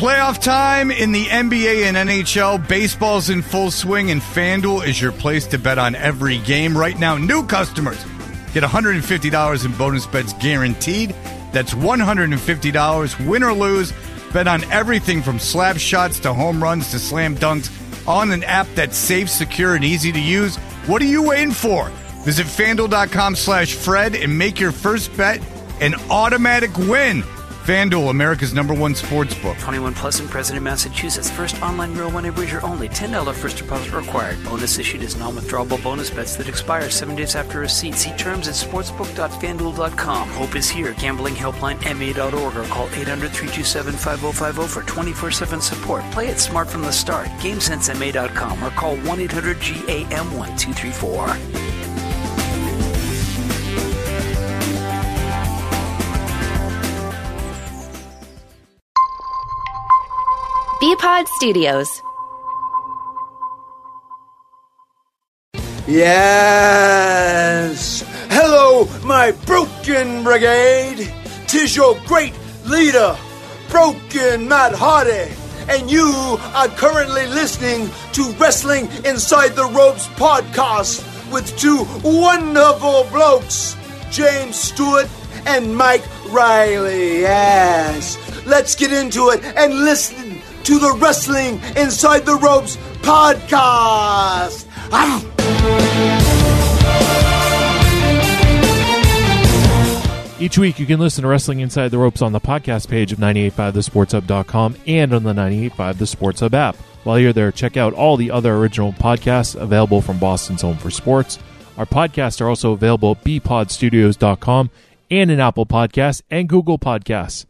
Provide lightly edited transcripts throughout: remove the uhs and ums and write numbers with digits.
Playoff time in the NBA and NHL. Baseball's in full swing, and FanDuel is your place to bet on every game. Right now, new customers get $150 in bonus bets guaranteed. That's $150, win or lose. Bet on everything from slap shots to home runs to slam dunks on an app that's safe, secure, and easy to use. What are you waiting for? Visit FanDuel.com/Fred and make your first bet an automatic win. FanDuel, America's #1 sportsbook. 21 plus and present in Massachusetts. First online real money wager only. $10 first deposit required. Bonus issued as non-withdrawable bonus bets that expire 7 days after receipt. See terms at sportsbook.fanduel.com. Hope is here. Gambling helpline MA.org or call 800-327-5050 for 24/7 support. Play it smart from the start. GameSenseMA.com or call 1-800-GAM-1234. BPod Studios. Yes! Hello, my Broken Brigade! 'Tis your great leader, Broken Matt Hardy, and you are currently listening to Wrestling Inside the Ropes podcast with two wonderful blokes, James Stewart and Mike Riley. Yes! Let's get into it and listen to the Wrestling Inside the Ropes podcast. Each week you can listen to Wrestling Inside the Ropes on the podcast page of 985thesportshub.com and on the 985 The Sports Hub app. While you're there, check out all the other original podcasts available from Boston's Home for Sports. Our podcasts are also available at bpodstudios.com and in Apple Podcasts and Google Podcasts.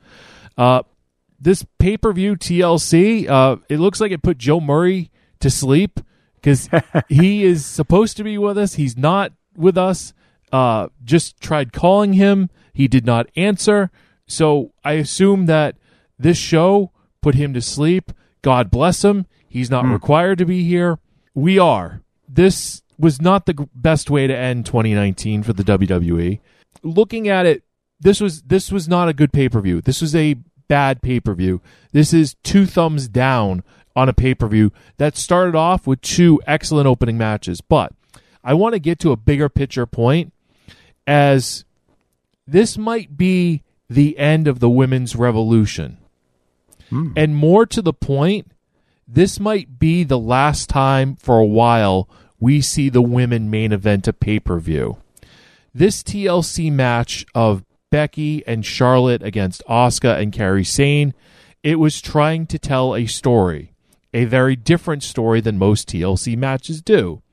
This pay-per-view TLC, it looks like it put Joe Murray to sleep because he is supposed to be with us. He's not with us. Just tried calling him. He did not answer. So I assume that this show put him to sleep. God bless him. He's not required to be here. We are. This was not the best way to end 2019 for the WWE. Looking at it, this was not a good pay-per-view. This was a bad pay-per-view. This is 2 thumbs down on a pay-per-view that started off with 2 excellent opening matches. But I want to get to a bigger picture point, as this might be the end of the women's revolution. And more to the point, this might be the last time for a while we see the women main event a pay-per-view. This TLC match of Becky and Charlotte against Asuka and Kairi Sane, it was trying to tell a story, a very different story than most TLC matches do.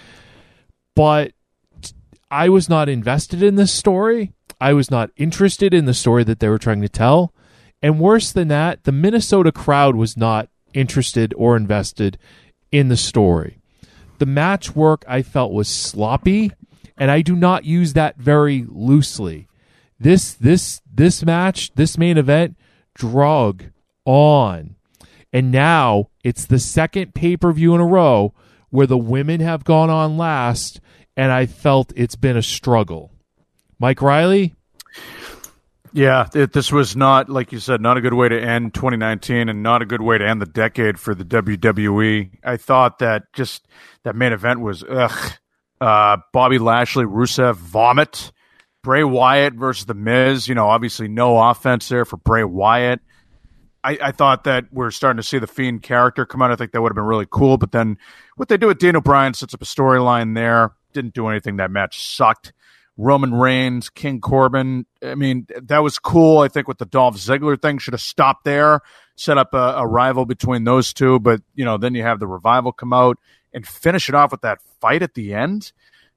But I was not invested in this story. I was not interested in the story that they were trying to tell. And worse than that, the Minnesota crowd was not interested or invested in the story. The match work I felt was sloppy, and I do not use that very loosely. This match, this main event, drug on. And now it's the second pay-per-view in a row where the women have gone on last, and I felt it's been a struggle. Mike Riley? Yeah, this was not, like you said, not a good way to end 2019 and not a good way to end the decade for the WWE. I thought that just that main event was, Bobby Lashley, Rusev, vomit. Bray Wyatt versus The Miz, obviously no offense there for Bray Wyatt. I thought that we're starting to see the Fiend character come out. I think that would have been really cool. But then what they do with Daniel Bryan sets up a storyline there. Didn't do anything. That match sucked. Roman Reigns, King Corbin. I mean, that was cool. I think with the Dolph Ziggler thing, should have stopped there, set up a rival between those two. But, then you have the Revival come out and finish it off with that fight at the end.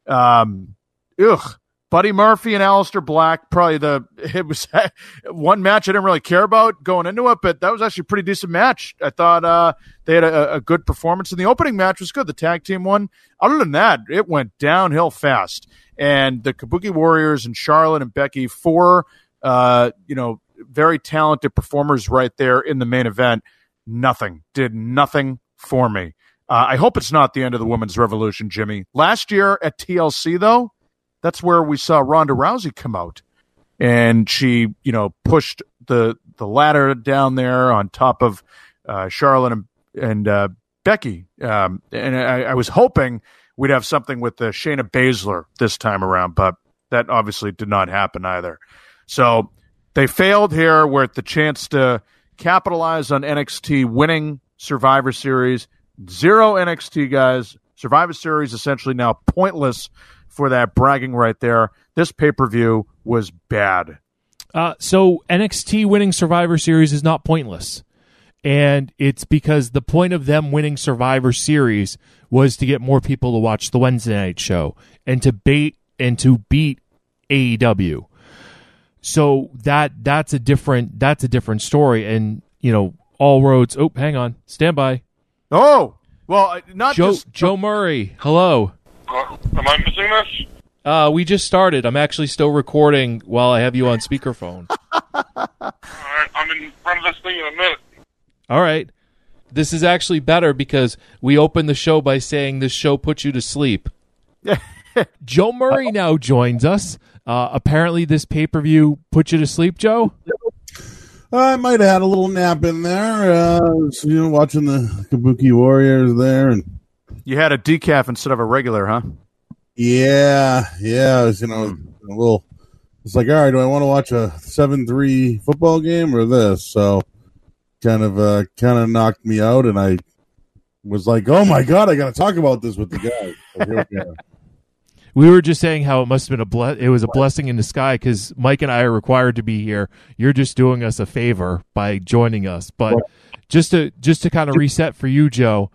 Buddy Murphy and Aleister Black, it was one match I didn't really care about going into it, but that was actually a pretty decent match. I thought they had a good performance, and the opening match was good. The tag team one. Other than that, it went downhill fast. And the Kabuki Warriors and Charlotte and Becky, 4 very talented performers right there in the main event, did nothing for me. I hope it's not the end of the women's revolution, Jimmy. Last year at TLC, though, that's where we saw Ronda Rousey come out, and she, pushed the ladder down there on top of Charlotte and Becky. And I was hoping we'd have something with Shayna Baszler this time around, but that obviously did not happen either. So they failed here. We're at the chance to capitalize on NXT winning Survivor Series. 0 NXT guys. Survivor Series essentially now pointless for that bragging right there. This pay-per-view was bad. So NXT winning Survivor Series is not pointless. And it's because the point of them winning Survivor Series was to get more people to watch the Wednesday night show and to beat AEW. So that's a different story. And all roads. Oh, hang on, stand by. Oh, well, not Joe Murray. Hello. Am I missing this? We just started. I'm actually still recording while I have you on speakerphone. All right, I'm in front of this thing in a minute. All right. This is actually better because we opened the show by saying this show puts you to sleep. Joe Murray now joins us. Apparently this pay-per-view put you to sleep, Joe? I might have had a little nap in there, watching the Kabuki Warriors there. And you had a decaf instead of a regular, huh? Yeah. It was, a little. It's like, all right, do I want to watch a 7-3 football game or this? So, kind of knocked me out, and I was like, oh my god, I got to talk about this with the guys. So here we go. We were just saying how it must have been it was a blessing in the sky because Mike and I are required to be here. You're just doing us a favor by joining us. But just to kind of reset for you, Joe,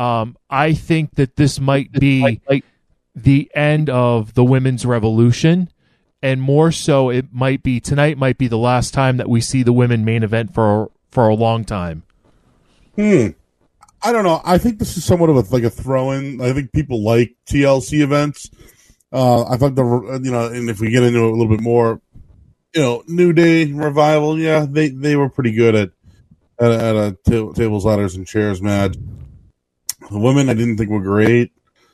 I think that this might be the end of the women's revolution, and more so, tonight might be the last time that we see the women main event for a long time. I don't know. I think this is somewhat of a throw-in. I think people like TLC events. I thought and if we get into it a little bit more, New Day revival, yeah, they were pretty good at a tables, ladders, and chairs match. The women I didn't think were great.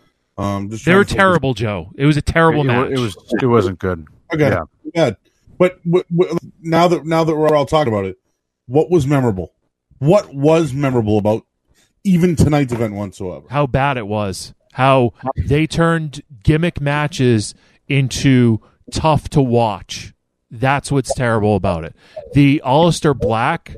They were terrible, Joe. It was a terrible match. It wasn't good. Okay, yeah. But now that we're all talking about it, what was memorable? What was memorable about even tonight's event whatsoever? How bad it was. How they turned gimmick matches into tough to watch. That's what's terrible about it. The Aleister Black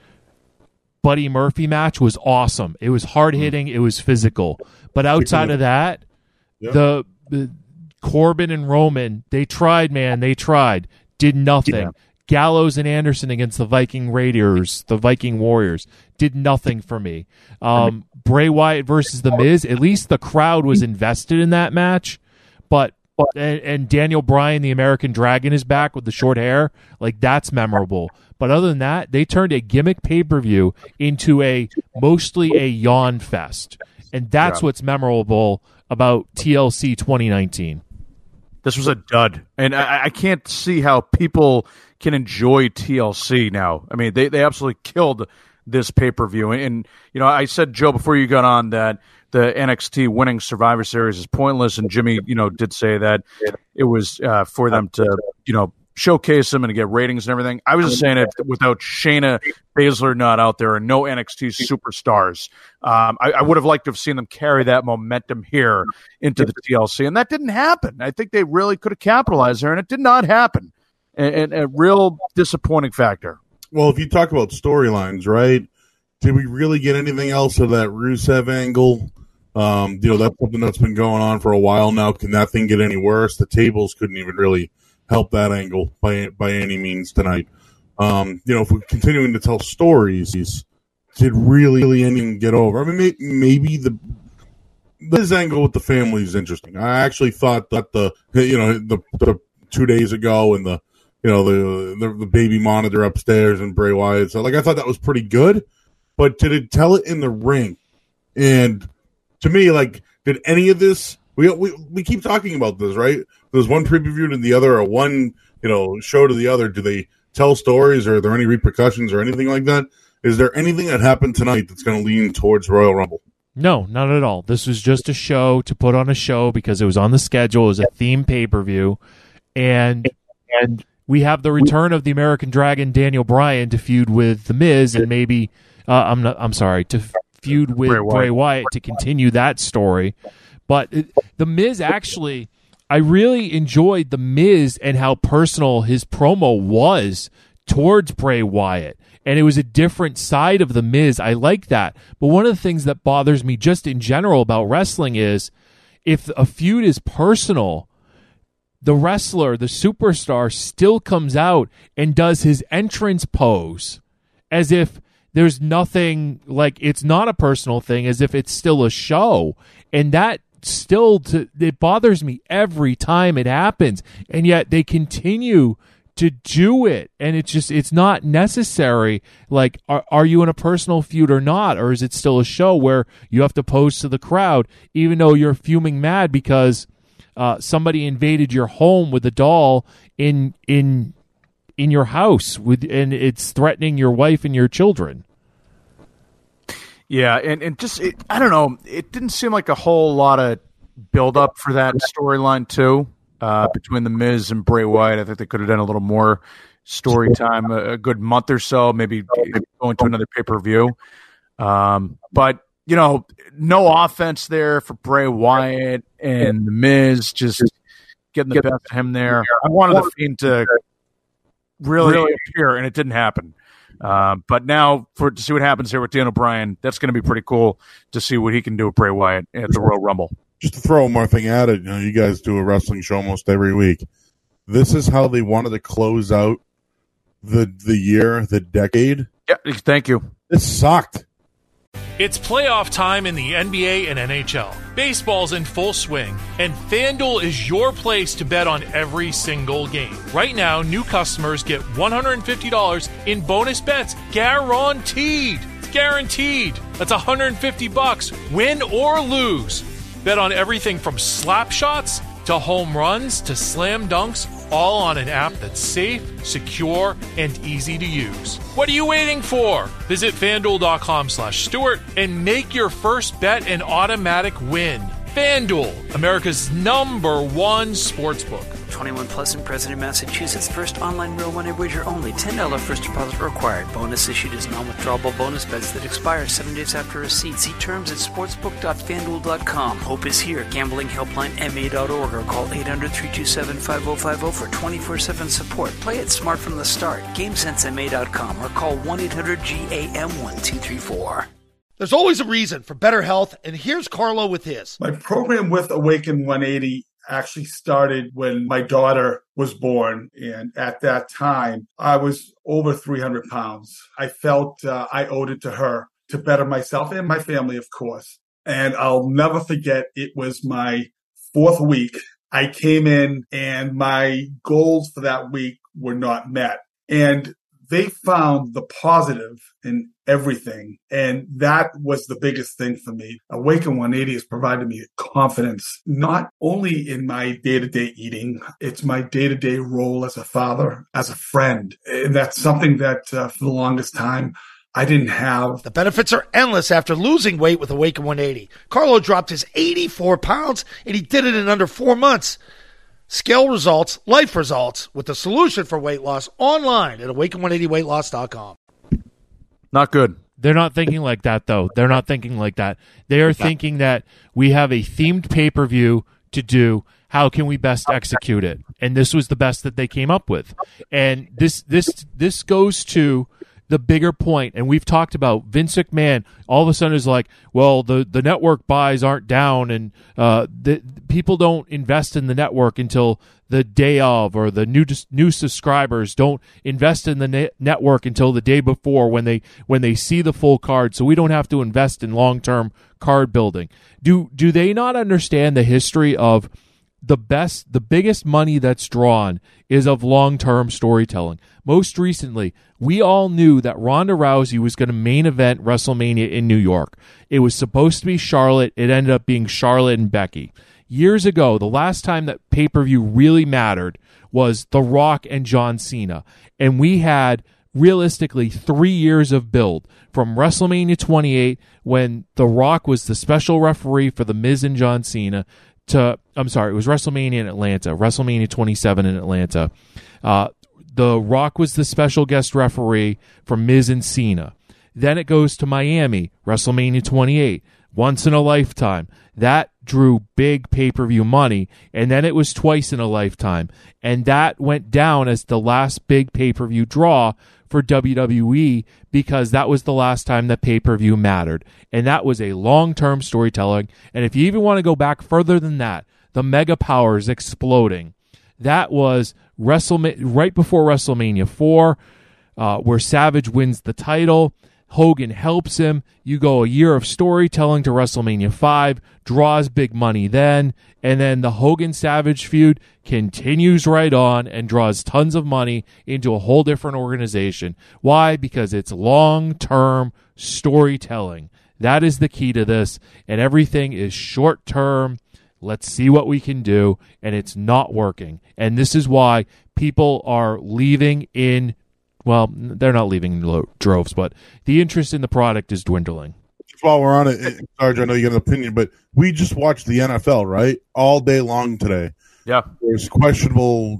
Buddy Murphy match was awesome. It was hard-hitting. It was physical. But outside of that, the Corbin and Roman, they tried, man. They tried. Did nothing. Yeah. Gallows and Anderson against the Viking Raiders, the Viking Warriors, did nothing for me. Bray Wyatt versus The Miz, at least the crowd was invested in that match. But Daniel Bryan, the American Dragon, is back with the short hair. That's memorable. But other than that, they turned a gimmick pay-per-view into mostly a yawn fest. And that's what's memorable about TLC 2019. This was a dud. And I can't see how people can enjoy TLC now. I mean, they absolutely killed this pay-per-view. And I said, Joe, before you got on, that the NXT winning Survivor Series is pointless, and Jimmy, did say that it was for them to, showcase them and to get ratings and everything. I was just saying it without Shayna Baszler not out there and no NXT superstars. I would have liked to have seen them carry that momentum here into the TLC, and that didn't happen. I think they really could have capitalized there, and it did not happen. And a real disappointing factor. Well, if you talk about storylines, right? Did we really get anything else of that Rusev angle? That's something that's been going on for a while now. Can that thing get any worse? The tables couldn't even really help that angle by any means tonight. If we're continuing to tell stories, did really anything get over? I mean, maybe this angle with the family is interesting. I actually thought that the 2 days ago and the baby monitor upstairs and Bray Wyatt. So, I thought that was pretty good, but did it tell it in the ring? And to me, did any of this? We keep talking about this, right? There's one preview to the other, or one show to the other. Do they tell stories, or are there any repercussions or anything like that? Is there anything that happened tonight that's going to lean towards Royal Rumble? No, not at all. This was just a show to put on a show because it was on the schedule. It was a theme pay-per-view, and we have the return of the American Dragon, Daniel Bryan, to feud with The Miz, and maybe to feud with Bray Wyatt to continue that story. But The Miz actually, I really enjoyed The Miz and how personal his promo was towards Bray Wyatt. And it was a different side of The Miz. I like that. But one of the things that bothers me just in general about wrestling is if a feud is personal, the wrestler, the superstar, still comes out and does his entrance pose as if there's nothing, like it's not a personal thing, as if it's still a show. And that it bothers me every time it happens. And yet they continue to do it, and it's not necessary. Like, are you in a personal feud or not, or is it still a show where you have to pose to the crowd even though you're fuming mad because somebody invaded your home with a doll in your house and it's threatening your wife and your children? Yeah, and just I don't know, it didn't seem like a whole lot of build up for that storyline too. Between The Miz and Bray Wyatt, I think they could have done a little more story time, a good month or so, maybe going to another pay-per-view. But, no offense there for Bray Wyatt and The Miz, just getting the best of him there. I wanted The Fiend to really appear, and it didn't happen. But now to see what happens here with Daniel Bryan, that's going to be pretty cool to see what he can do with Bray Wyatt at the Royal Rumble. Just to throw one more thing at it, you guys do a wrestling show almost every week. This is how they wanted to close out the year, the decade. Yeah, thank you. It sucked. It's playoff time in the NBA and NHL. Baseball's in full swing, and FanDuel is your place to bet on every single game. Right now, new customers get $150 in bonus bets guaranteed. It's guaranteed. That's $150, win or lose. Bet on everything from slap shots to home runs to slam dunks, all on an app that's safe, secure, and easy to use. What are you waiting for? Visit FanDuel.com/Stewart and make your first bet an automatic win. FanDuel, America's #1 sportsbook. 21 plus and present in Massachusetts. First online real money wager only. $10 first deposit required. Bonus issued as non-withdrawable bonus bets that expire 7 days after receipt. See terms at sportsbook.fanduel.com. Hope is here. Gambling helpline ma.org or call 800-327-5050 for 24/7 support. Play it smart from the start. GameSenseMA.com or call 1-800-GAM-1234. There's always a reason for better health, and here's Carlo with his. My program with Awaken 180 actually started when my daughter was born. And at that time, I was over 300 pounds. I felt I owed it to her to better myself and my family, of course. And I'll never forget, it was my 4th week. I came in and my goals for that week were not met. And they found the positive in everything. And that was the biggest thing for me. Awaken 180 has provided me confidence, not only in my day-to-day eating, it's my day-to-day role as a father, as a friend. And that's something that for the longest time, I didn't have. The benefits are endless after losing weight with Awaken 180. Carlo dropped his 84 pounds, and he did it in under 4 months. Scale results, life results, with the solution for weight loss online at awaken180weightloss.com. Not good. They're not thinking like that, though. They're not thinking like that. They are thinking that we have a themed pay-per-view to do. How can we best execute it? And this was the best that they came up with. And this goes to the bigger point, and we've talked about Vince McMahon all of a sudden is like, well, the network buys aren't down, and the people don't invest in the network until the day of, or the new subscribers don't invest in the network until the day before when they see the full card, so we don't have to invest in long-term card building. Do they not understand the history of the biggest money that's drawn is of long-term storytelling? Most recently, we all knew that Ronda Rousey was going to main event WrestleMania in New York. It was supposed to be Charlotte. It ended up being Charlotte and Becky. Years ago, the last time that pay-per-view really mattered was The Rock and John Cena. And we had, realistically, 3 years of build. From WrestleMania 28, when The Rock was the special referee for The Miz and John Cena, it was WrestleMania in Atlanta, WrestleMania 27 in Atlanta. The Rock was the special guest referee for Miz and Cena. Then it goes to Miami, WrestleMania 28, once in a lifetime. That drew big pay-per-view money, and then it was twice in a lifetime. And that went down as the last big pay-per-view draw for WWE because that was the last time that pay-per-view mattered. And that was a long-term storytelling. And if you even want to go back further than that, the Mega Powers exploding. That was right before WrestleMania 4, where Savage wins the title. Hogan helps him. You go a year of storytelling to WrestleMania 5, draws big money then, and then the Hogan-Savage feud continues right on and draws tons of money into a whole different organization. Why? Because it's long-term storytelling. That is the key to this, and everything is short-term. Let's see what we can do, and it's not working. And this is why people are leaving in, well, they're not leaving in droves, but the interest in the product is dwindling. While we're on it, Sarge, I know you got an opinion, but we just watched the NFL, right? All day long today. Yeah. There's questionable,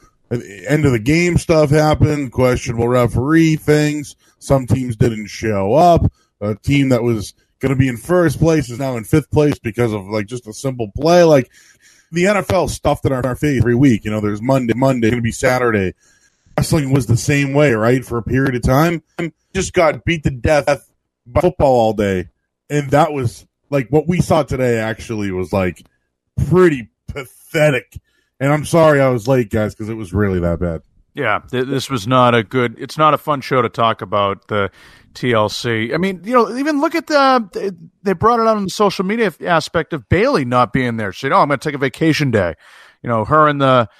end of the game stuff happened, questionable referee things. Some teams didn't show up. A team that was going to be in first place is now in fifth place because of just a simple play. Like the NFL stuffed in our face every week. There's Monday, going to be Saturday. Wrestling was the same way, right? For a period of time, just got beat to death by football all day, and that was what we saw today. Actually, was pretty pathetic. And I'm sorry I was late, guys, because it was really that bad. Yeah, this was not a good. It's not a fun show to talk about the TLC. I mean, even look at they brought it out on the social media aspect of Bayley not being there. She said, "Oh, I'm going to take a vacation day." Her and the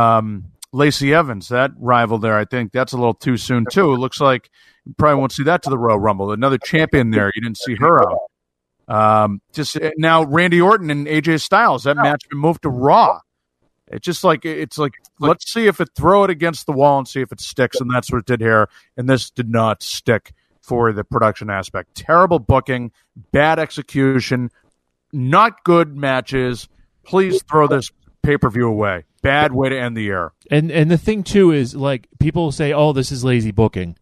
Lacey Evans, that rival there, I think that's a little too soon too. It looks like you probably won't see that to the Royal Rumble. Another champion there, you didn't see her out. Just now, Randy Orton and AJ Styles, that match been moved to Raw. It's just let's see if throw it against the wall and see if it sticks, and that's what it did here. And this did not stick for the production aspect. Terrible booking, bad execution, not good matches. Please throw this pay-per-view away. Bad way to end the year. And the thing too is people say, "Oh, this is lazy booking."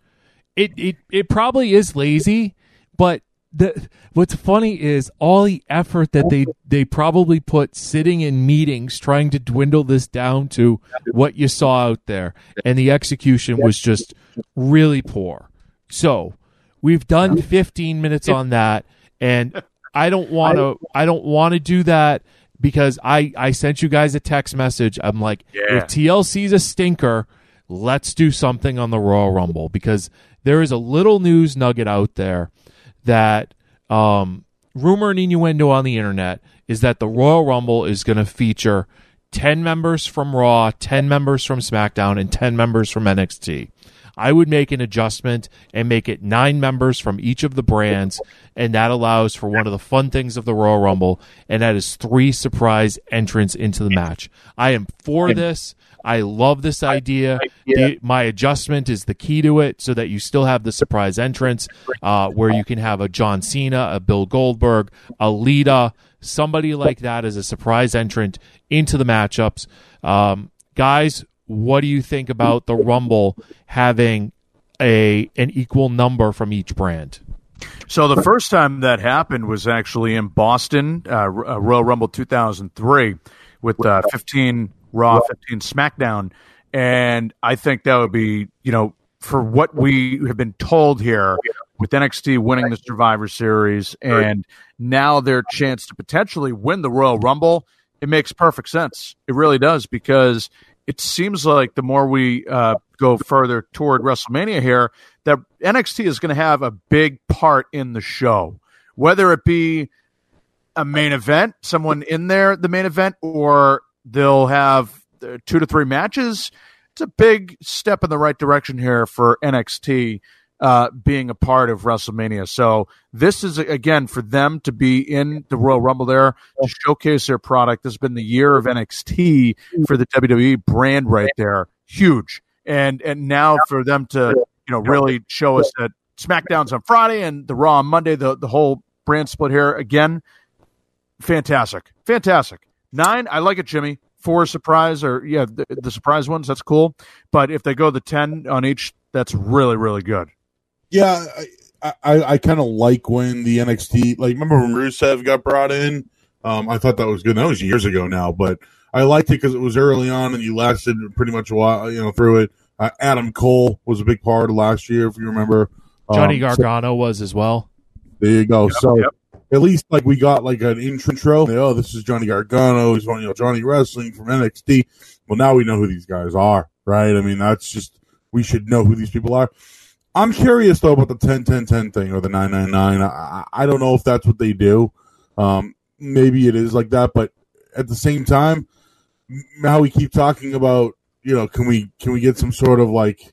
It probably is lazy, but what's funny is all the effort that they probably put sitting in meetings trying to dwindle this down to what you saw out there, and the execution was just really poor. So we've done 15 minutes on that, and I don't want to do that. Because I sent you guys a text message. I'm like, if TLC's a stinker, let's do something on the Royal Rumble. Because there is a little news nugget out there that rumor and innuendo on the internet is that the Royal Rumble is going to feature 10 members from Raw, 10 members from SmackDown, and 10 members from NXT. I would make an adjustment and make it 9 members from each of the brands, and that allows for one of the fun things of the Royal Rumble, and that is 3 surprise entrants into the match. I am for this. I love this idea. My adjustment is the key to it so that you still have the surprise entrance where you can have a John Cena, a Bill Goldberg, a Lita, somebody like that as a surprise entrant into the matchups. Guys, what do you think about the Rumble having an equal number from each brand? So the first time that happened was actually in Boston, Royal Rumble 2003, with 15 Raw, 15 SmackDown. And I think that would be, for what we have been told here, with NXT winning the Survivor Series and now their chance to potentially win the Royal Rumble, it makes perfect sense. It really does, because it seems like the more we go further toward WrestleMania here, that NXT is going to have a big part in the show, whether it be a main event, someone in there, the main event, or they'll have 2 to 3 matches. It's a big step in the right direction here for NXT being a part of WrestleMania. So this is, again, for them to be in the Royal Rumble there to showcase their product. This has been the year of NXT for the WWE brand right there. Huge. And now for them to, really show us that SmackDown's on Friday and the Raw on Monday, the whole brand split here again. Fantastic. 9, I like it, Jimmy. for a surprise, or the surprise ones, that's cool. But if they go the 10 on each, that's really, really good. Yeah, I kind of like when the NXT, like, remember when Rusev got brought in? I thought that was good. That was years ago now, but I liked it because it was early on and you lasted pretty much a while, through it. Adam Cole was a big part of last year, if you remember. Johnny Gargano was as well. There you go. At least like we got like an intro. Oh, this is Johnny Gargano. He's on Johnny Wrestling from NXT. Well, now we know who these guys are, right? I mean, that's just, we should know who these people are. I'm curious though about the 10-10-10 thing or the 999. I don't know if that's what they do. Maybe it is like that, but at the same time, how we keep talking about, can we get some sort of like,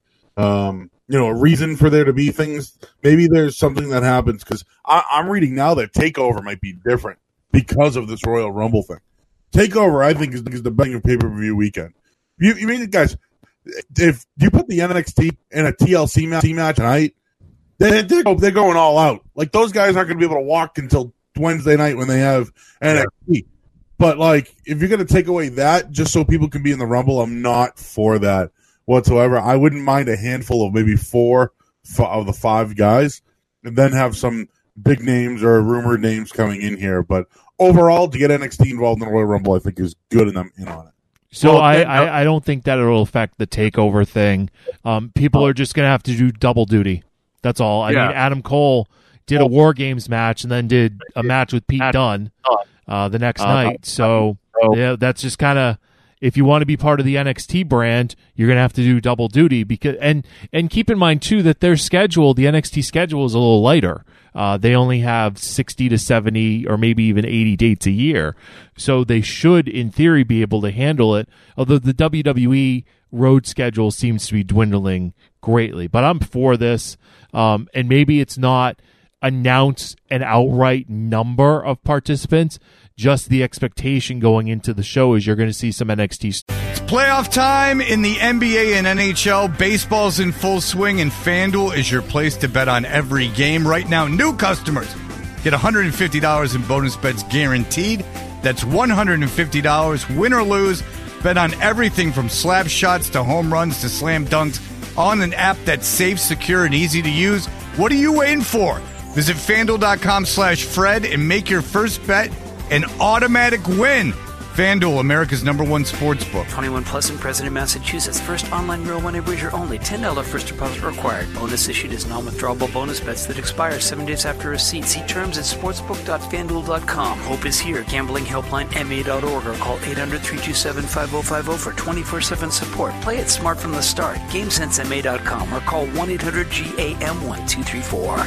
a reason for there to be things? Maybe there's something that happens because I'm reading now that TakeOver might be different because of this Royal Rumble thing. TakeOver, I think, is the best of pay-per-view weekend. You mean, guys, if you put the NXT in a TLC match tonight, they're going all out. Like, those guys aren't going to be able to walk until Wednesday night when they have NXT. But, like, if you're going to take away that just so people can be in the Rumble, I'm not for that whatsoever. I wouldn't mind a handful of maybe 4 of the 5 guys and then have some big names or rumored names coming in here. But overall, to get NXT involved in the Royal Rumble, I think is good and I'm in on it. So I don't think that it'll affect the TakeOver thing. People are just going to have to do double duty. That's all. I mean, Adam Cole did a War Games match and then did a match with Pete Dunne the next night. So yeah, that's just kind of, if you want to be part of the NXT brand, you're going to have to do double duty because and keep in mind too that their schedule, the NXT schedule, is a little lighter. They only have 60 to 70 or maybe even 80 dates a year. So they should, in theory, be able to handle it, although the WWE road schedule seems to be dwindling greatly. But I'm for this, and maybe it's not announce an outright number of participants, just the expectation going into the show is you're going to see some NXT. It's playoff time in the NBA and NHL. Baseball's in full swing, and FanDuel is your place to bet on every game. Right now, new customers get $150 in bonus bets guaranteed. That's $150, win or lose. Bet on everything from slap shots to home runs to slam dunks on an app that's safe, secure, and easy to use. What are you waiting for? Visit FanDuel.com/Fred and make your first bet an automatic win. FanDuel, America's #1 sportsbook. 21 plus and present in Massachusetts. First online real money wager only. $10 first deposit required. Bonus issued as non-withdrawable bonus bets that expire 7 days after receipt. See terms at sportsbook.fanduel.com. Hope is here. Gambling helpline MA.org or call 800-327-5050 for 24/7 support. Play it smart from the start. GameSenseMA.com or call 1-800-GAM-1234.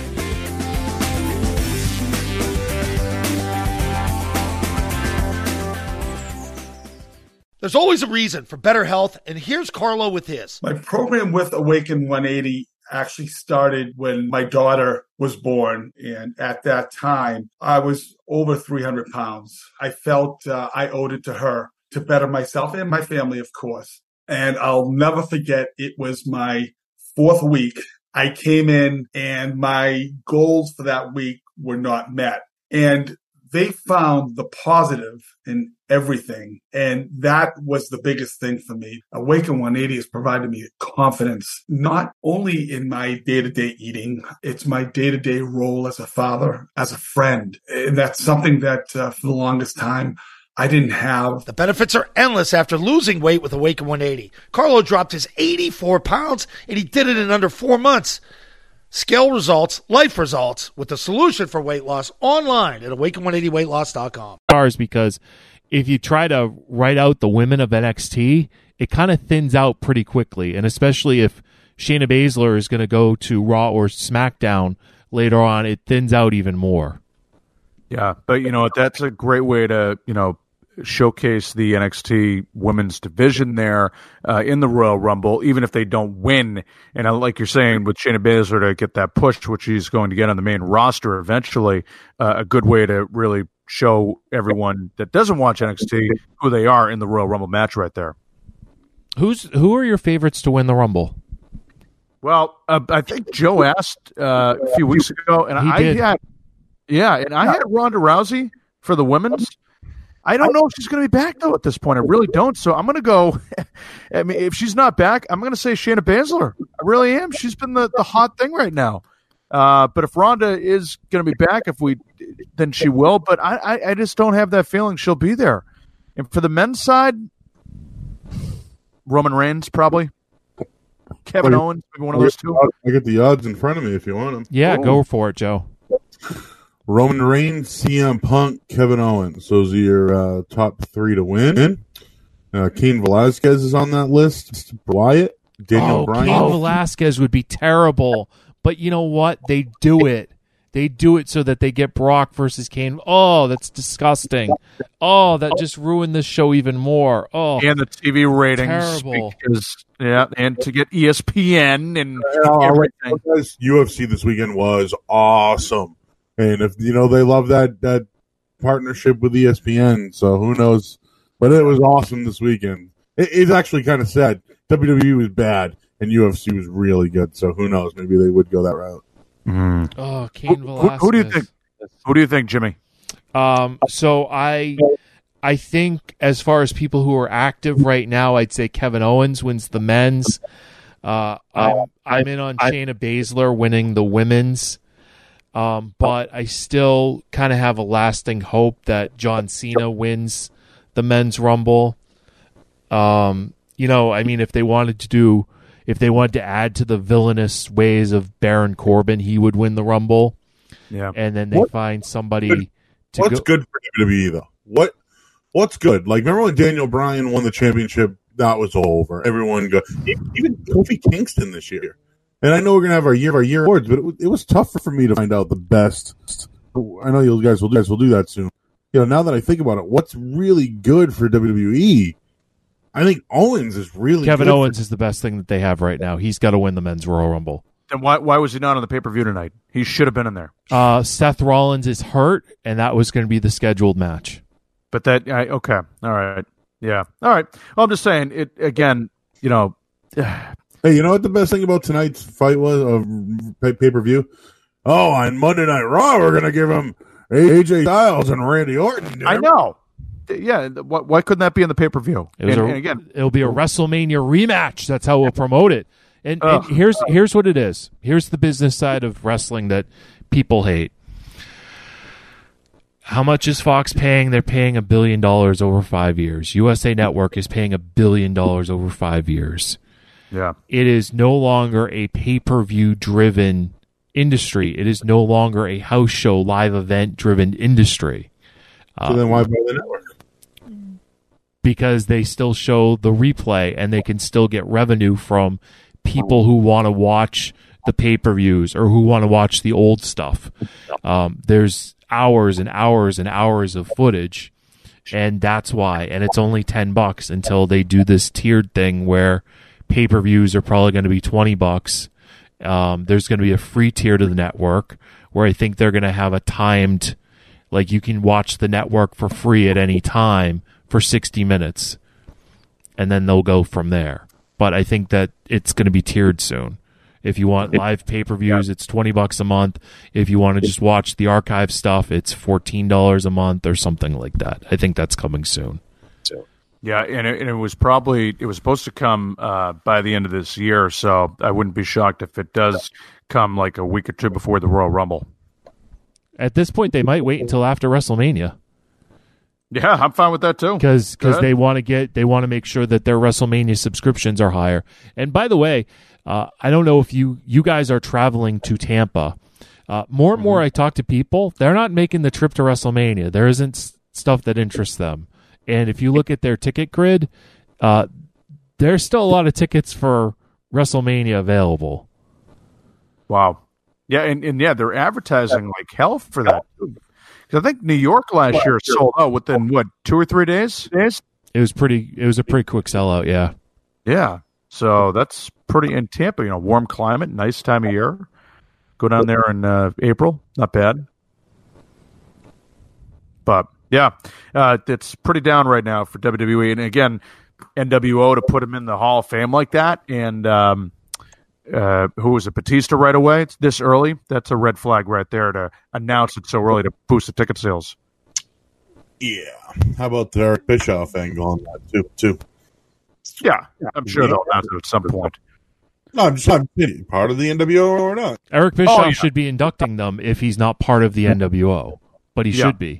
There's always a reason for better health, and here's Carlo with his. My program with Awaken 180 actually started when my daughter was born, and at that time, I was over 300 pounds. I felt I owed it to her to better myself and my family, of course. And I'll never forget, it was my 4th week. I came in, and my goals for that week were not met. And they found the positive in everything. And that was the biggest thing for me. Awaken 180 has provided me confidence, not only in my day-to-day eating, it's my day-to-day role as a father, as a friend. And that's something that for the longest time, I didn't have. The benefits are endless after losing weight with Awaken 180. Carlo dropped his 84 pounds, and he did it in under 4 months. Scale results, life results, with the solution for weight loss online at awaken180weightloss.com. Because if you try to write out the women of NXT, it kind of thins out pretty quickly, and especially if Shayna Baszler is going to go to Raw or SmackDown later on, it thins out even more. Yeah, but that's a great way to showcase the NXT women's division there in the Royal Rumble, even if they don't win. And like you're saying, with Shayna Baszler to get that push, which she's going to get on the main roster eventually, a good way to really show everyone that doesn't watch NXT who they are in the Royal Rumble match right there. Who are your favorites to win the Rumble? Well, I think Joe asked a few weeks ago, and I had Ronda Rousey for the women's. I don't know if she's going to be back, though, at this point. I really don't. So I'm going to go. I mean, if she's not back, I'm going to say Shayna Baszler. I really am. She's been the hot thing right now. But if Ronda is going to be back, then she will. But I just don't have that feeling she'll be there. And for the men's side, Roman Reigns probably. Kevin Owens, maybe one of those two. I get the odds in front of me if you want them. Yeah, go for it, Joe. Roman Reigns, CM Punk, Kevin Owens. Those are your top 3 to win. Cain Velasquez is on that list. Wyatt, Daniel Bryan. Cain Velasquez would be terrible. But you know what? They do it. They do it so that they get Brock versus Cain. Oh, that's disgusting. Oh, that just ruined the show even more. Oh, and the TV ratings. Terrible. And to get ESPN and everything. UFC this weekend was awesome. And if they love that partnership with ESPN, so who knows? But it was awesome this weekend. It's actually kind of sad. WWE was bad and UFC was really good. So who knows? Maybe they would go that route. Mm-hmm. Oh, Cain Velasquez. Who do you think? Who do you think, Jimmy? So I think as far as people who are active right now, I'd say Kevin Owens wins the men's. I'm in on Shayna Baszler winning the women's. But I still kind of have a lasting hope that John Cena wins the men's Rumble. If they wanted to add to the villainous ways of Baron Corbin, he would win the Rumble. Yeah. And then they find somebody to What's good for WWE, though? What's good? Like, remember when Daniel Bryan won the championship? That was over. Everyone even Kofi Kingston this year. And I know we're going to have our year awards, but it was tough for me to find out the best. I know you guys will do that soon. Now that I think about it, what's really good for WWE? I think Owens is really Kevin good Owens is the best thing that they have right now. He's got to win the men's Royal Rumble. And why was he not on the pay-per-view tonight? He should have been in there. Seth Rollins is hurt, and that was going to be the scheduled match. But okay. All right. Yeah. All right. Well, I'm just saying, it again, Hey, you know what the best thing about tonight's fight was pay-per-view? Oh, on Monday Night Raw, we're going to give him AJ Styles and Randy Orton. I know. Yeah, why couldn't that be in the pay-per-view? Again, it'll be a WrestleMania rematch. That's how we'll promote it. And here's what it is. Here's the business side of wrestling that people hate. How much is Fox paying? They're paying $1 billion over 5 years. USA Network is paying $1 billion over 5 years. Yeah. It is no longer a pay-per-view driven industry. It is no longer a house show live event driven industry. So then why buy the network? Because they still show the replay and they can still get revenue from people who want to watch the pay-per-views or who want to watch the old stuff. There's hours and hours and hours of footage, and that's why. And it's only $10 until they do this tiered thing where pay-per-views are probably going to be $20. There's going to be a free tier to the network where I think they're going to have a timed, like you can watch the network for free at any time for 60 minutes, and then they'll go from there. But I think that it's going to be tiered soon. If you want live pay-per-views, it's $20 a month. If you want to just watch the archive stuff, it's $14 a month or something like that. I think that's coming soon. Yeah, and it was supposed to come by the end of this year, so I wouldn't be shocked if it does come like a week or two before the Royal Rumble. At this point, they might wait until after WrestleMania. Yeah, I'm fine with that too. Because they want to make sure that their WrestleMania subscriptions are higher. And by the way, I don't know if you guys are traveling to Tampa. More and more I talk to people, they're not making the trip to WrestleMania. There isn't stuff that interests them. And if you look at their ticket grid, there's still a lot of tickets for WrestleMania available. Wow. Yeah, and they're advertising like hell for that. Because I think New York last year sold out within, 2 or 3 days? It was a pretty quick sellout, yeah. Yeah. So that's pretty, in Tampa, warm climate, nice time of year. Go down there in April, not bad. But, yeah, it's pretty down right now for WWE. And, again, NWO to put him in the Hall of Fame like that. And who was it, Batista right away? It's this early. That's a red flag right there to announce it so early to boost the ticket sales. Yeah. How about the Eric Bischoff angle on that too? Yeah, I'm sure they'll have to at some point. No, I'm kidding. Part of the NWO or not? Eric Bischoff should be inducting them if he's not part of the NWO, but he should be.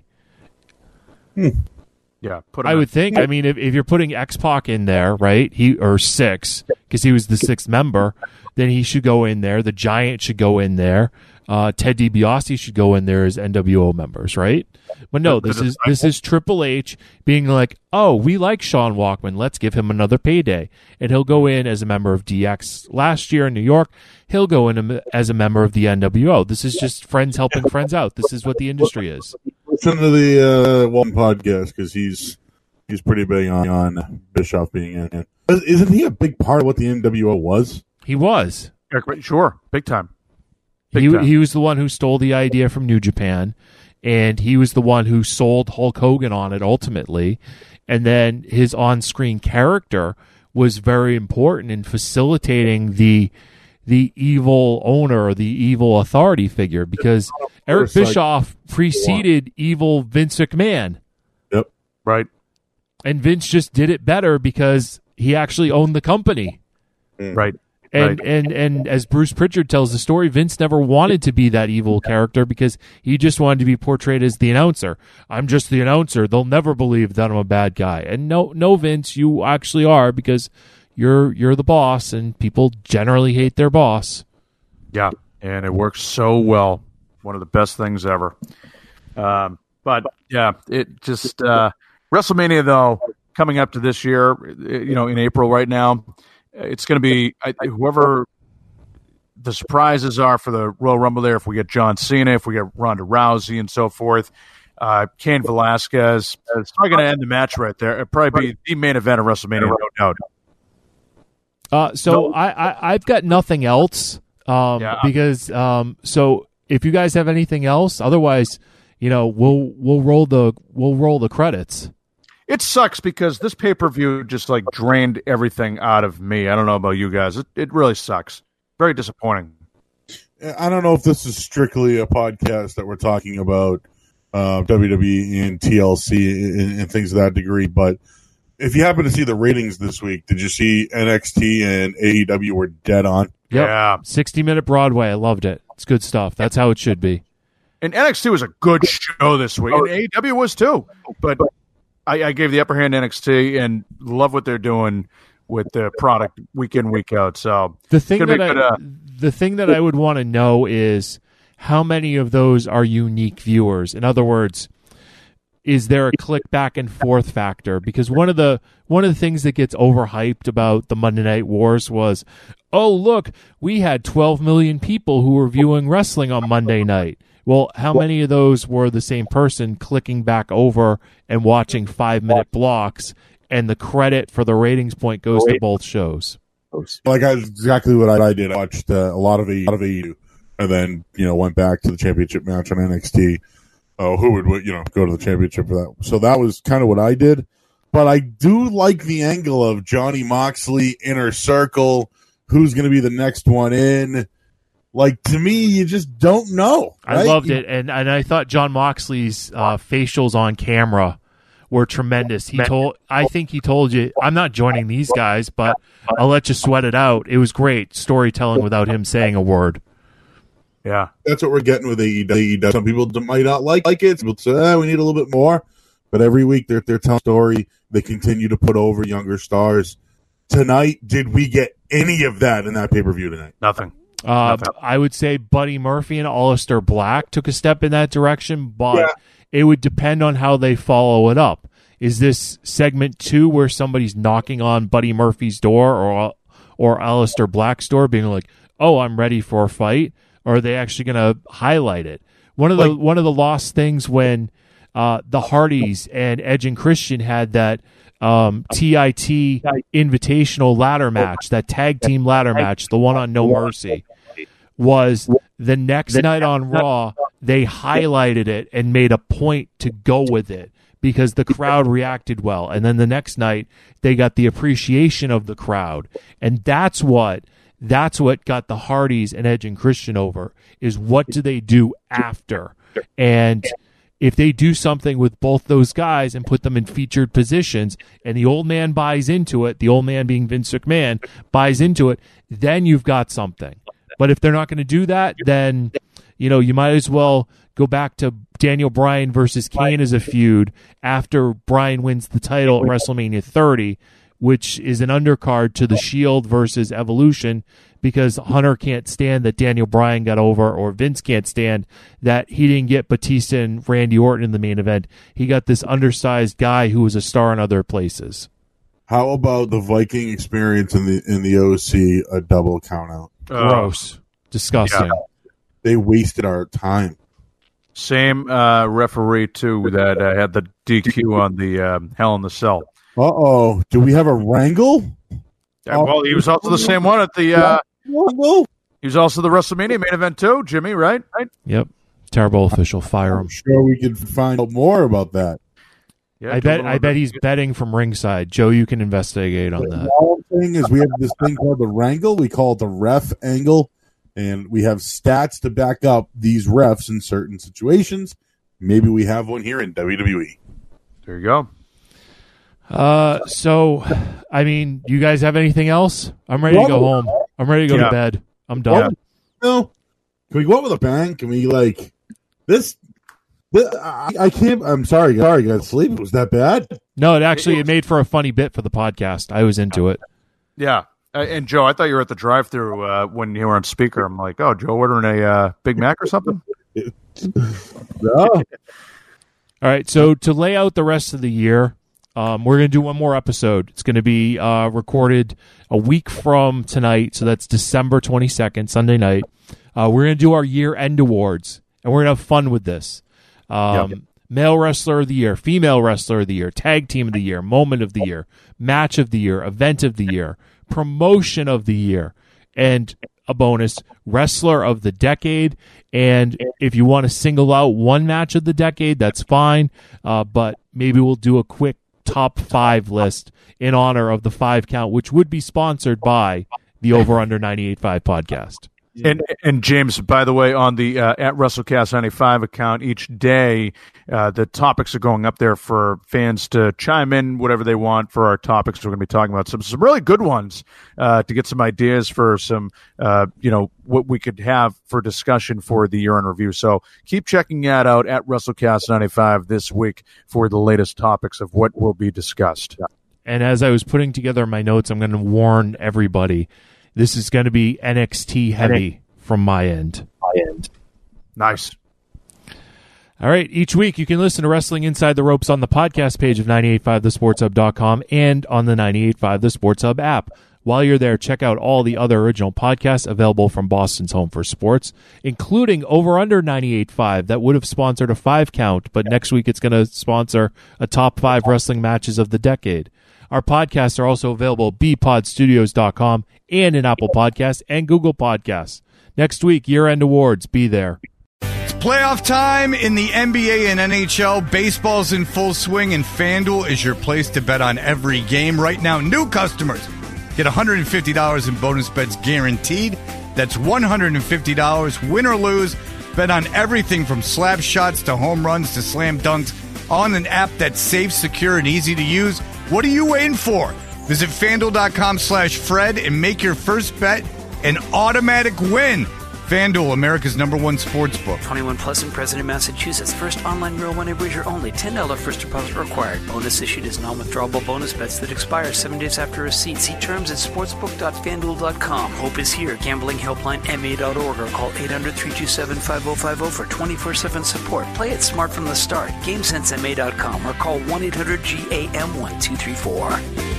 Yeah, I would think. I mean, if you're putting X-Pac in there, right? Or Six, because he was the sixth member, then he should go in there. The Giant should go in there. Ted DiBiase should go in there as NWO members, right? But no, this is Triple H being like, oh, we like Sean Walkman. Let's give him another payday. And he'll go in as a member of DX last year in New York. He'll go in as a member of the NWO. This is just friends helping friends out. This is what the industry is. Listen to the Walton podcast because he's pretty big on Bischoff being in. Isn't he a big part of what the NWO was? He was. Sure, big time. He was the one who stole the idea from New Japan, and he was the one who sold Hulk Hogan on it ultimately. And then his on-screen character was very important in facilitating the evil owner or the evil authority figure, because Eric Bischoff preceded evil Vince McMahon. Yep. Right. And Vince just did it better because he actually owned the company. Right. And as Bruce Pritchard tells the story, Vince never wanted to be that evil character because he just wanted to be portrayed as the announcer. I'm just the announcer. They'll never believe that I'm a bad guy. And no, Vince, you actually are, because you're the boss, and people generally hate their boss. Yeah, and it works so well. One of the best things ever. But yeah, it just WrestleMania though coming up to this year, in April right now. It's going to be whoever the surprises are for the Royal Rumble there. If we get John Cena, if we get Ronda Rousey and so forth, Cain Velasquez, it's probably going to end the match right there. It'll probably be the main event of WrestleMania, no doubt. So I've got nothing else because so if you guys have anything else, otherwise, we'll roll the credits. It sucks because this pay-per-view just drained everything out of me. I don't know about you guys. It really sucks. Very disappointing. I don't know if this is strictly a podcast that we're talking about WWE and TLC and things of that degree, but if you happen to see the ratings this week, did you see NXT and AEW were dead on? Yep. Yeah. 60-minute Broadway. I loved it. It's good stuff. That's how it should be. And NXT was a good show this week. And AEW was too. But I gave the upper hand to NXT and love what they're doing with the product week in, week out. So the thing that I would want to know is how many of those are unique viewers. In other words, is there a click back and forth factor? Because one of the things that gets overhyped about the Monday Night Wars was, oh look, we had 12 million people who were viewing wrestling on Monday night. Well, how many of those were the same person clicking back over and watching 5-minute blocks, and the credit for the ratings point goes to both shows? Exactly what I did. I watched a lot of AEW, and then went back to the championship match on NXT. Who would go to the championship for that? So that was kind of what I did. But I do like the angle of Johnny Moxley, Inner Circle, who's going to be the next one in. To me, you just don't know. Right? I loved it, and I thought John Moxley's facials on camera were tremendous. I think he told you, I'm not joining these guys, but I'll let you sweat it out. It was great storytelling without him saying a word. Yeah, that's what we're getting with AEW. Some people might not like it. Some people say, we need a little bit more. But every week they're telling a story. They continue to put over younger stars. Tonight, did we get any of that in that pay-per-view tonight? Nothing. I would say Buddy Murphy and Aleister Black took a step in that direction, but it would depend on how they follow it up. Is this segment 2 where somebody's knocking on Buddy Murphy's door or Aleister Black's door, being like, "Oh, I'm ready for a fight"? Or are they actually going to highlight it? One of the lost things when the Hardys and Edge and Christian had that TIT Invitational ladder match, that tag team ladder match, the one on No Mercy, was the next night on Raw, they highlighted it and made a point to go with it because the crowd reacted well. And then the next night, they got the appreciation of the crowd. And that's what got the Hardys and Edge and Christian over, is what do they do after? And if they do something with both those guys and put them in featured positions, and the old man buys into it, the old man being Vince McMahon, buys into it, then you've got something. But if they're not going to do that, then you might as well go back to Daniel Bryan versus Kane as a feud after Bryan wins the title at WrestleMania 30, which is an undercard to the Shield versus Evolution, because Hunter can't stand that Daniel Bryan got over, or Vince can't stand that he didn't get Batista and Randy Orton in the main event. He got this undersized guy who was a star in other places. How about the Viking experience in the OC, a double countout? Gross. Disgusting. Yeah. They wasted our time. Same referee, too, that had the DQ on the Hell in the Cell. Uh-oh. Do we have a wrangle? Yeah, well, he was also the same one at the... he was also the WrestleMania main event, too, Jimmy, right? Yep. Terrible official. Fire him. I'm sure we could find out more about that. Yeah, I bet he's betting from ringside. Joe, you can investigate on that. All I'm saying is we have this thing called the wrangle. We call it the ref angle, and we have stats to back up these refs in certain situations. Maybe we have one here in WWE. There you go. So, I mean, you guys have anything else? I'm ready to go home. I'm ready to go to bed. I'm done. No. Can we go out with a bang? Can we, this? I can't. I'm sorry. I got to sleep. Was that bad? No, it made for a funny bit for the podcast. I was into it. Yeah. And Joe, I thought you were at the drive-thru when you were on speaker. I'm like, oh, Joe ordering a Big Mac or something? No. All right. So to lay out the rest of the year, we're going to do one more episode. It's going to be recorded a week from tonight. So that's December 22nd, Sunday night. We're going to do our year-end awards, and we're going to have fun with this. Male Wrestler of the Year, Female Wrestler of the Year, Tag Team of the Year, Moment of the Year, Match of the Year, Event of the Year, Promotion of the Year, and a bonus, Wrestler of the Decade. And if you want to single out one match of the decade, that's fine. But maybe we'll do a quick top 5 list in honor of the 5 count, which would be sponsored by the Over Under 98.5 podcast. And James, by the way, on the at WrestleCast95 account, each day the topics are going up there for fans to chime in whatever they want for our topics. We're going to be talking about some really good ones to get some ideas for some, what we could have for discussion for the year in review. So keep checking that out at WrestleCast95 this week for the latest topics of what will be discussed. And as I was putting together my notes, I'm going to warn everybody. This is going to be NXT heavy from my end. Nice. All right. Each week you can listen to Wrestling Inside the Ropes on the podcast page of 985thesportshub.com and on the 985 The Sports Hub app. While you're there, check out all the other original podcasts available from Boston's Home for Sports, including Over Under 98.5 that would have sponsored a 5 count, but next week it's going to sponsor a top 5 wrestling matches of the decade. Our podcasts are also available at bpodstudios.com and in Apple Podcasts and Google Podcasts. Next week, year-end awards. Be there. It's playoff time in the NBA and NHL. Baseball's in full swing, and FanDuel is your place to bet on every game. Right now, new customers get $150 in bonus bets guaranteed. That's $150, win or lose. Bet on everything from slap shots to home runs to slam dunks on an app that's safe, secure, and easy to use. What are you waiting for? Visit FanDuel.com/Fred and make your first bet an automatic win. FanDuel, America's #1 sportsbook. 21 plus and present in Massachusetts. First online real money wager only. $10 first deposit required. Bonus issued as non-withdrawable bonus bets that expire 7 days after receipt. See terms at sportsbook.fanduel.com. Hope is here. Gambling helpline MA.org or call 800-327-5050 for 24/7 support. Play it smart from the start. GameSenseMA.com or call 1-800-GAM-1234.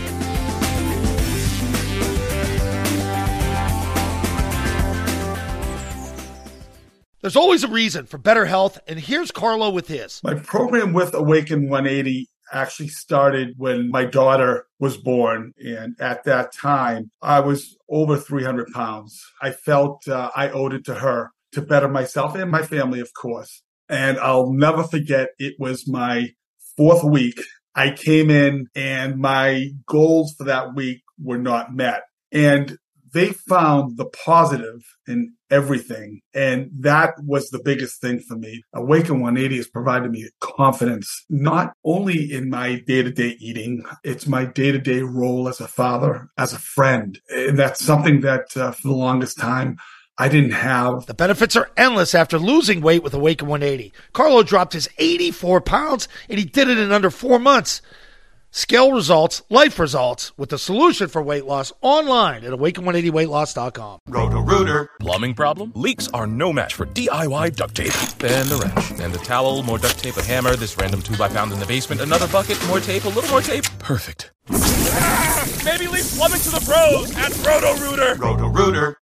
There's always a reason for better health, and here's Carlo with his. My program with Awaken 180 actually started when my daughter was born, and at that time, I was over 300 pounds. I felt I owed it to her to better myself and my family, of course. And I'll never forget, it was my 4th week. I came in, and my goals for that week were not met. And they found the positive in everything. And that was the biggest thing for me. Awaken 180 has provided me confidence, not only in my day-to-day eating, it's my day-to-day role as a father, as a friend. And that's something that for the longest time, I didn't have. The benefits are endless after losing weight with Awaken 180. Carlo dropped his 84 pounds, and he did it in under 4 months. Scale results, life results, with the solution for weight loss online at awaken180weightloss.com. Roto-Rooter. Plumbing problem? Leaks are no match for DIY duct tape. And a wrench. And a towel, more duct tape, a hammer, this random tube I found in the basement, another bucket, more tape, a little more tape. Perfect. Baby leaf plumbing to the pros at Roto-Rooter. Roto-Rooter.